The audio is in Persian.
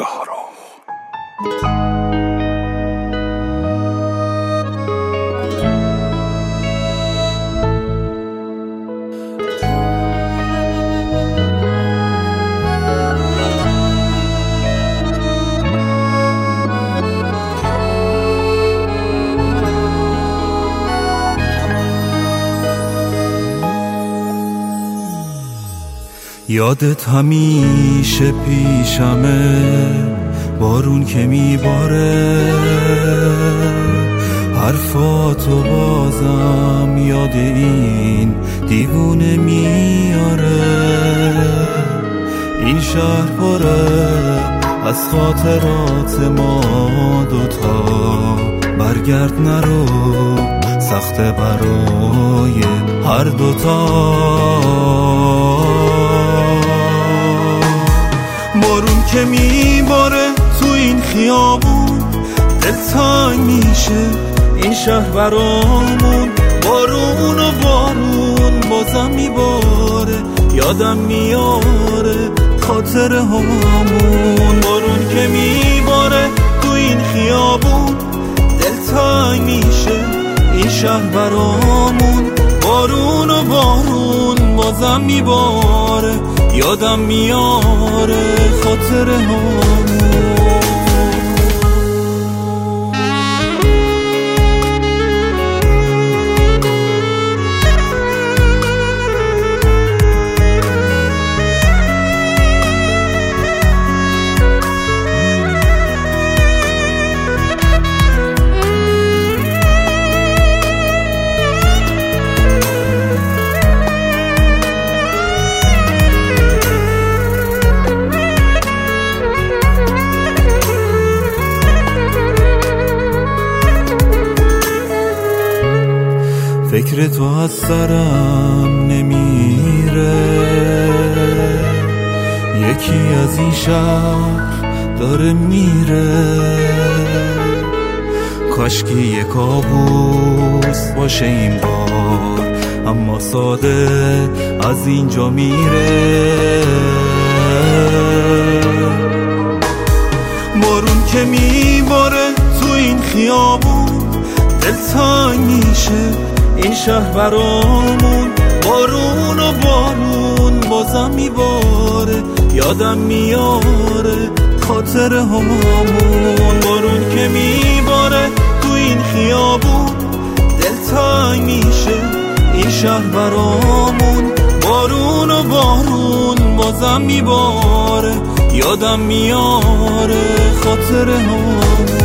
چهارم. یادت همیشه پیشمه، بارون که میباره، حرفاتو بازم یاد این دیوونه میاره. این شهر پره از خاطرات ما دوتا، برگرد نرو سخته برای هر دوتا. بارون که میباره تو این خیابون، دل تنگ میشه این شهر برامون. بارون و بارون بازم میباره، یادم میاره خاطره هامون. بارون که میباره تو این خیابون، دل تنگ میشه این شهر برامون. بارون و بارون بازم میباره، یادم میاره خاطره هامون. فکر تو از سرم نمیره، یکی از این شهر داره میره. کاشکی یک کابوس باشه این بار، اما ساده از اینجا میره. بارون که میباره تو این خیابون، دل تنگ میشه این شهر برامون. بارون و بارون بازم میباره، یادم میاره خاطره هامون. بارون که میباره تو این خیابون، دل تنگ میشه این شهر برامون. بارون و بارون بازم میباره، یادم میاره خاطره هامون.